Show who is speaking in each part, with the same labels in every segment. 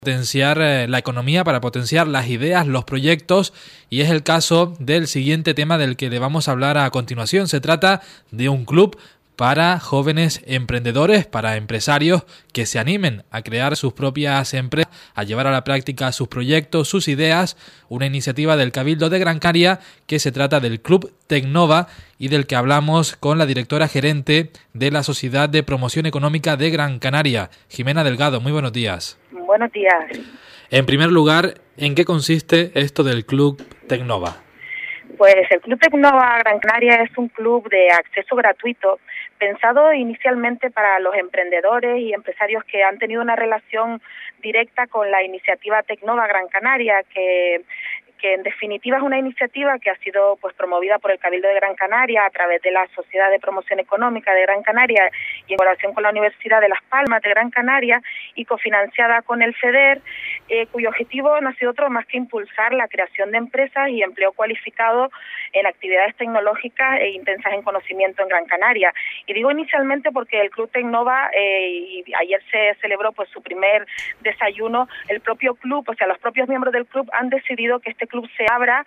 Speaker 1: Potenciar la economía, para potenciar las ideas, los proyectos, y es el caso del siguiente tema del que le vamos a hablar a continuación. Se trata de un club para jóvenes emprendedores, para empresarios que se animen a crear sus propias empresas, a llevar a la práctica sus proyectos, sus ideas, una iniciativa del Cabildo de Gran Canaria que se trata del Club Tecnova y del que hablamos con la directora gerente de la Sociedad de Promoción Económica de Gran Canaria, Jimena Delgado. Muy buenos días.
Speaker 2: Buenos días.
Speaker 1: En primer lugar, ¿en qué consiste esto del Club Tecnova?
Speaker 2: Pues el Club Tecnova Gran Canaria es un club de acceso gratuito pensado inicialmente para los emprendedores y empresarios que han tenido una relación directa con la iniciativa Tecnova Gran Canaria, que en definitiva es una iniciativa que ha sido pues promovida por el Cabildo de Gran Canaria a través de la Sociedad de Promoción Económica de Gran Canaria y en colaboración con la Universidad de Las Palmas de Gran Canaria y cofinanciada con el FEDER, cuyo objetivo no ha sido otro más que impulsar la creación de empresas y empleo cualificado en actividades tecnológicas e intensas en conocimiento en Gran Canaria. Y digo inicialmente porque el Club Tecnova, y ayer se celebró pues su primer desayuno, el propio club, o sea, los propios miembros del club han decidido que este club se abra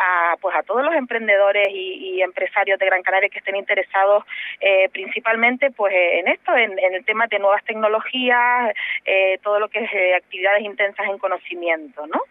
Speaker 2: a todos los emprendedores y empresarios de Gran Canaria que estén interesados principalmente pues en esto, en el tema de nuevas tecnologías, todo lo que es actividades intensas en conocimiento, ¿no?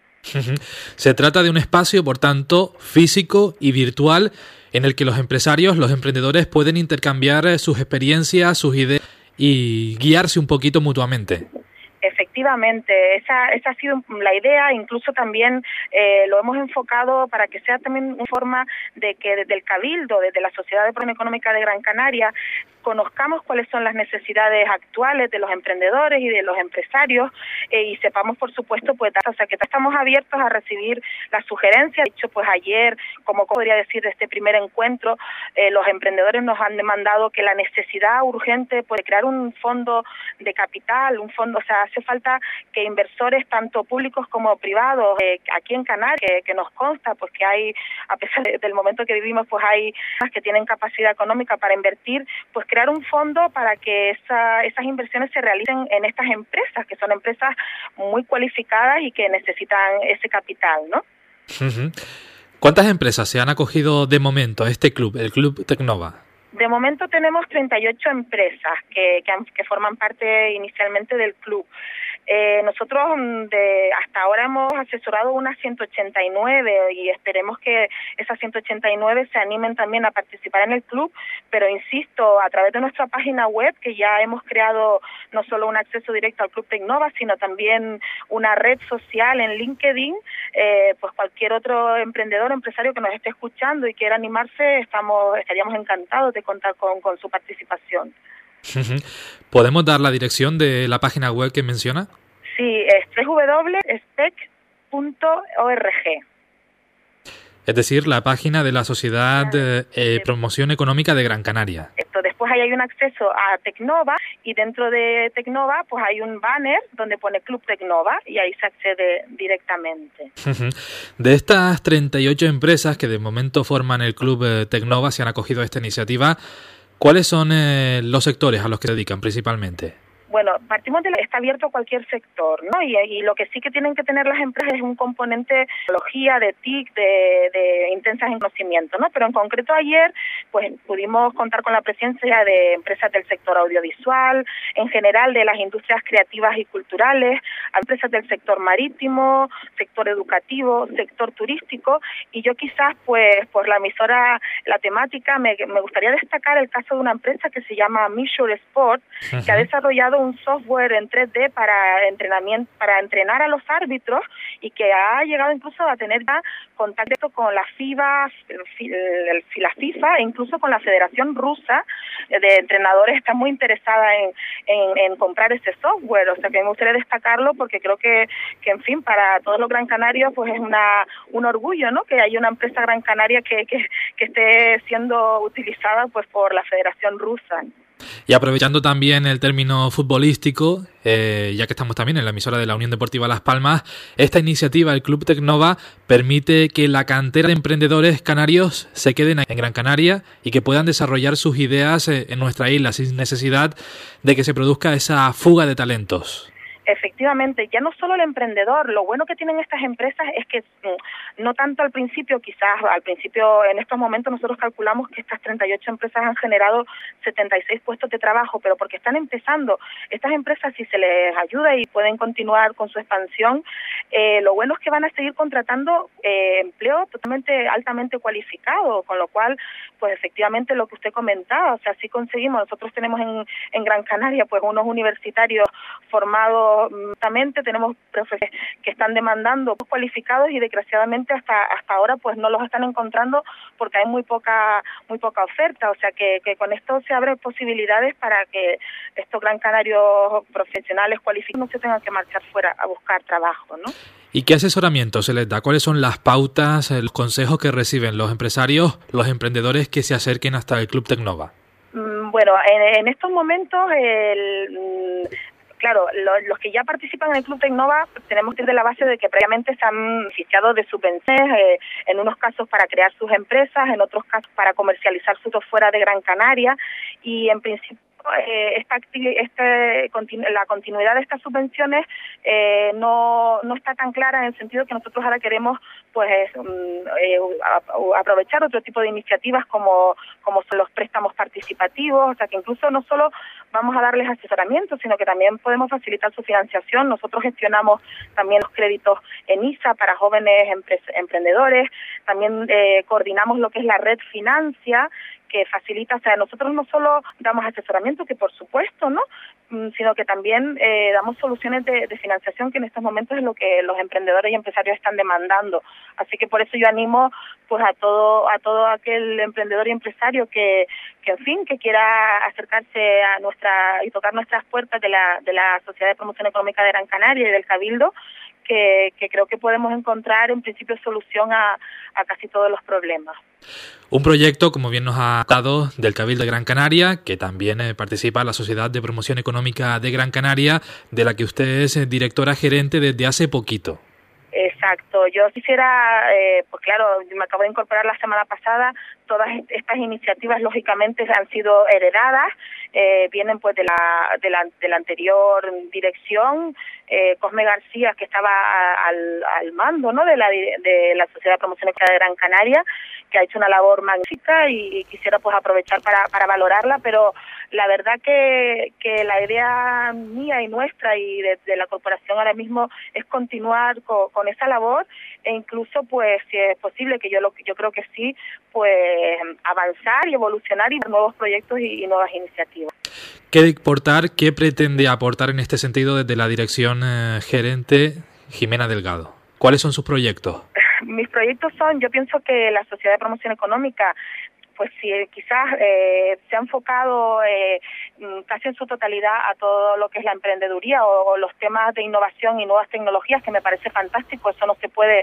Speaker 1: Se trata de un espacio, por tanto, físico y virtual en el que los empresarios, los emprendedores pueden intercambiar sus experiencias, sus ideas y guiarse un poquito mutuamente.
Speaker 2: Efectivamente, esa ha sido la idea, incluso también lo hemos enfocado para que sea también una forma de que desde el Cabildo, desde la Sociedad de Promoción Económica de Gran Canaria, conozcamos cuáles son las necesidades actuales de los emprendedores y de los empresarios y sepamos, por supuesto, pues, o sea, que estamos abiertos a recibir las sugerencias. De hecho, pues ayer, como podría decir, de este primer encuentro, los emprendedores nos han demandado que la necesidad urgente pues, de crear un fondo de capital, un fondo, o sea, hace falta que inversores, tanto públicos como privados, aquí en Canarias, que nos consta pues que hay, a pesar del momento que vivimos, pues hay que tienen capacidad económica para invertir, pues crear un fondo para que esas inversiones se realicen en estas empresas, que son empresas muy cualificadas y que necesitan ese capital, ¿no?
Speaker 1: ¿Cuántas empresas se han acogido de momento a este club, el Club Tecnova?
Speaker 2: De momento tenemos 38 empresas que forman parte inicialmente del club. Nosotros hasta ahora hemos asesorado unas 189 y esperemos que esas 189 se animen también a participar en el club, pero insisto, a través de nuestra página web, que ya hemos creado no solo un acceso directo al Club Tecnova, sino también una red social en LinkedIn, pues cualquier otro emprendedor, empresario que nos esté escuchando y quiera animarse, estaríamos encantados de contar con su participación.
Speaker 1: ¿Podemos dar la dirección de la página web que menciona?
Speaker 2: Sí, es www.spec.org.
Speaker 1: Es decir, la página de la Sociedad de Promoción Económica de Gran Canaria.
Speaker 2: Después ahí hay un acceso a Tecnova y dentro de Tecnova pues hay un banner donde pone Club Tecnova y ahí se accede directamente.
Speaker 1: De estas 38 empresas que de momento forman el Club Tecnova, se han acogido a esta iniciativa, ¿cuáles son los sectores a los que se dedican principalmente?
Speaker 2: Bueno, partimos de está abierto a cualquier sector, ¿no? Y lo que sí que tienen que tener las empresas es un componente de tecnología, de TIC, de intensas en conocimiento, ¿no? Pero en concreto ayer, pues pudimos contar con la presencia de empresas del sector audiovisual, en general de las industrias creativas y culturales, empresas del sector marítimo, sector educativo, sector turístico, y yo quizás, pues, por la emisora, la temática, me gustaría destacar el caso de una empresa que se llama Measure Sport, que ha desarrollado un software en 3D para entrenar a los árbitros y que ha llegado incluso a tener ya contacto con la FIFA e incluso con la Federación Rusa de Entrenadores. Está muy interesada en comprar ese software, o sea que me gustaría destacarlo porque creo que en fin, para todos los gran canarios pues es un orgullo, ¿no? Que haya una empresa gran canaria que esté siendo utilizada pues por la Federación Rusa.
Speaker 1: Y aprovechando también el término futbolístico, ya que estamos también en la emisora de la Unión Deportiva Las Palmas, esta iniciativa, el Club Tecnova, permite que la cantera de emprendedores canarios se queden en Gran Canaria y que puedan desarrollar sus ideas en nuestra isla sin necesidad de que se produzca esa fuga de talentos.
Speaker 2: Efectivamente, ya no solo el emprendedor, lo bueno que tienen estas empresas es que no tanto al principio, quizás al principio en estos momentos nosotros calculamos que estas 38 empresas han generado 76 puestos de trabajo, pero porque están empezando, estas empresas si se les ayuda y pueden continuar con su expansión, lo bueno es que van a seguir contratando empleo totalmente altamente cualificado, con lo cual, pues efectivamente lo que usted comentaba, o sea, sí conseguimos, nosotros tenemos en Gran Canaria pues unos universitarios formados, tenemos profesores que están demandando cualificados y desgraciadamente hasta ahora pues no los están encontrando porque hay muy poca oferta, o sea que con esto se abren posibilidades para que estos gran canarios profesionales cualificados no se tengan que marchar fuera a buscar trabajo, ¿no?
Speaker 1: ¿Y qué asesoramiento se les da? ¿Cuáles son las pautas, los consejos que reciben los empresarios, los emprendedores que se acerquen hasta el Club Tecnova?
Speaker 2: Bueno, en estos momentos claro, los que ya participan en el Club Tecnova tenemos que ir de la base de que previamente se han beneficiado de subvenciones, en unos casos para crear sus empresas, en otros casos para comercializar su fuera de Gran Canaria, y en principio la continuidad de estas subvenciones no está tan clara, en el sentido que nosotros ahora queremos pues aprovechar otro tipo de iniciativas como son los préstamos participativos, o sea que incluso no solo vamos a darles asesoramiento, sino que también podemos facilitar su financiación. Nosotros gestionamos también los créditos en ISA para jóvenes emprendedores, también coordinamos lo que es la red Financia, que facilita, o sea, nosotros no solo damos asesoramiento, que por supuesto, ¿no?, sino que también damos soluciones de financiación, que en estos momentos es lo que los emprendedores y empresarios están demandando. Así que por eso yo animo pues a todo aquel emprendedor y empresario que en fin, que quiera acercarse a y tocar nuestras puertas de la Sociedad de Promoción Económica de Gran Canaria y del Cabildo, que creo que podemos encontrar en principio solución a casi todos los problemas.
Speaker 1: Un proyecto, como bien nos ha dado, del Cabildo de Gran Canaria, que también participa la Sociedad de Promoción Económica de Gran Canaria, de la que usted es directora gerente desde hace poquito.
Speaker 2: Exacto. Yo quisiera, pues claro, me acabo de incorporar la semana pasada. Todas estas iniciativas, lógicamente, han sido heredadas, vienen pues de la anterior dirección, Cosme García, que estaba al mando, ¿no?, de la Sociedad de Promoción Económica de Gran Canaria, que ha hecho una labor magnífica y quisiera pues aprovechar para valorarla, pero la verdad que la idea mía y nuestra y de la corporación ahora mismo es continuar con esa labor, e incluso pues si es posible, que yo creo que sí, pues avanzar y evolucionar y nuevos proyectos y nuevas iniciativas.
Speaker 1: ¿Qué pretende aportar en este sentido desde la dirección gerente Jimena Delgado? ¿Cuáles son sus proyectos?
Speaker 2: Mis proyectos yo pienso que la Sociedad de Promoción Económica, pues si quizás se ha enfocado casi en su totalidad a todo lo que es la emprendeduría o los temas de innovación y nuevas tecnologías, que me parece fantástico. Eso no se puede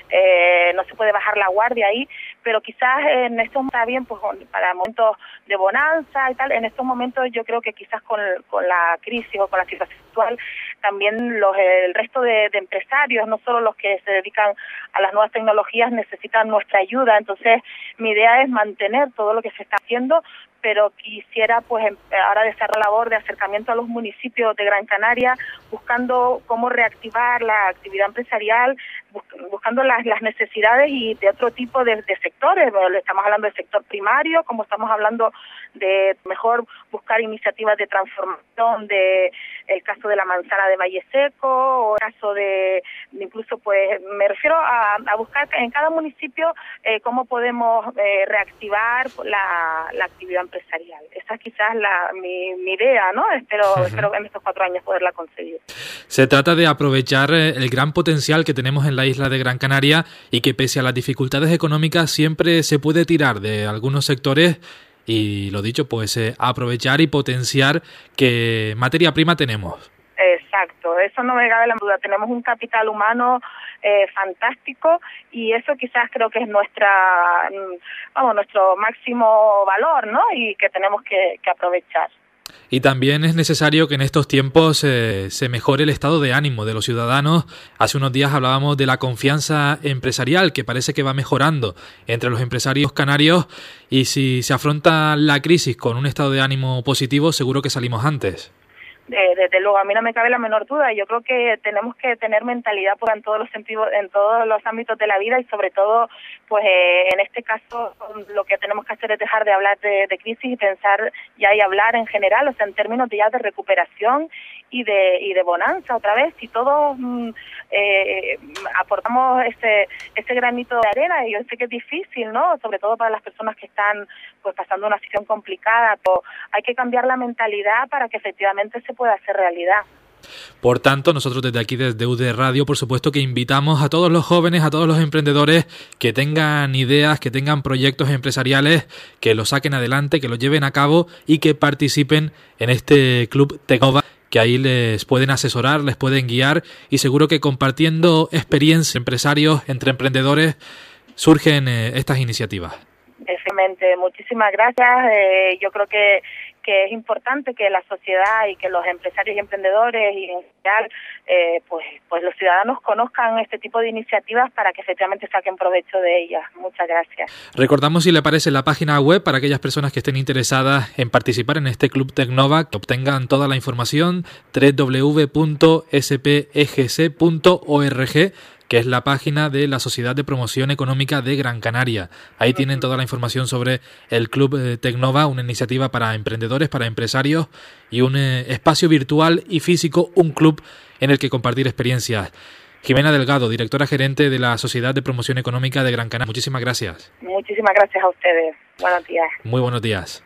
Speaker 2: bajar la guardia ahí, pero quizás en estos está bien, pues para momentos de bonanza y tal. En estos momentos yo creo que quizás con la crisis o con la situación actual, también el resto de empresarios, no solo los que se dedican a las nuevas tecnologías, necesitan nuestra ayuda. Entonces mi idea es mantener todo lo que se está haciendo, pero quisiera pues ahora desarrollar la labor de acercamiento a los municipios de Gran Canaria, buscando cómo reactivar la actividad empresarial, buscando las necesidades y de otro tipo de sectores. Estamos hablando del sector primario, como estamos hablando de mejor buscar iniciativas de transformación, de el caso de la manzana de Valle Seco, o el caso de incluso pues me refiero a buscar en cada municipio cómo podemos reactivar la actividad empresarial. Esa es quizás mi idea, ¿no? Espero en estos 4 años poderla conseguir.
Speaker 1: Se trata de aprovechar el gran potencial que tenemos en la isla de Gran Canaria, y que pese a las dificultades económicas siempre se puede tirar de algunos sectores, y lo dicho, pues aprovechar y potenciar que materia prima tenemos.
Speaker 2: Exacto, eso no me cabe la duda. Tenemos un capital humano fantástico, y eso quizás creo que es nuestro máximo valor, ¿no?, y que tenemos que aprovechar.
Speaker 1: Y también es necesario que en estos tiempos se mejore el estado de ánimo de los ciudadanos. Hace unos días hablábamos de la confianza empresarial, que parece que va mejorando entre los empresarios canarios, y si se afronta la crisis con un estado de ánimo positivo, seguro que salimos antes.
Speaker 2: Desde luego, a mí no me cabe la menor duda. Yo creo que tenemos que tener mentalidad en todos los sentidos, en todos los ámbitos de la vida, y sobre todo, pues en este caso, lo que tenemos que hacer es dejar de hablar de crisis y pensar ya y hablar en general, o sea, en términos de ya de recuperación y de bonanza otra vez. Si todos aportamos ese granito de arena, y yo sé que es difícil, ¿no? Sobre todo para las personas que están pues pasando una situación complicada, pero hay que cambiar la mentalidad para que efectivamente se pueda hacer realidad.
Speaker 1: Por tanto, nosotros desde aquí, desde UD Radio, por supuesto que invitamos a todos los jóvenes, a todos los emprendedores que tengan ideas, que tengan proyectos empresariales, que los saquen adelante, que los lleven a cabo y que participen en este Club Tecnova, que ahí les pueden asesorar, les pueden guiar, y seguro que compartiendo experiencias empresarios entre emprendedores surgen estas iniciativas.
Speaker 2: Efectivamente, muchísimas gracias. Yo creo que es importante que la sociedad y que los empresarios y emprendedores y en general pues los ciudadanos conozcan este tipo de iniciativas para que efectivamente saquen provecho de ellas. Muchas gracias.
Speaker 1: Recordamos, si le parece, la página web para aquellas personas que estén interesadas en participar en este Club Tecnova, que obtengan toda la información: www.spegc.org, que es la página de la Sociedad de Promoción Económica de Gran Canaria. Ahí tienen toda la información sobre el Club Tecnova, una iniciativa para emprendedores, para empresarios, y un espacio virtual y físico, un club en el que compartir experiencias. Jimena Delgado, directora gerente de la Sociedad de Promoción Económica de Gran Canaria, muchísimas gracias.
Speaker 2: Muchísimas gracias a ustedes. Buenos días.
Speaker 1: Muy buenos días.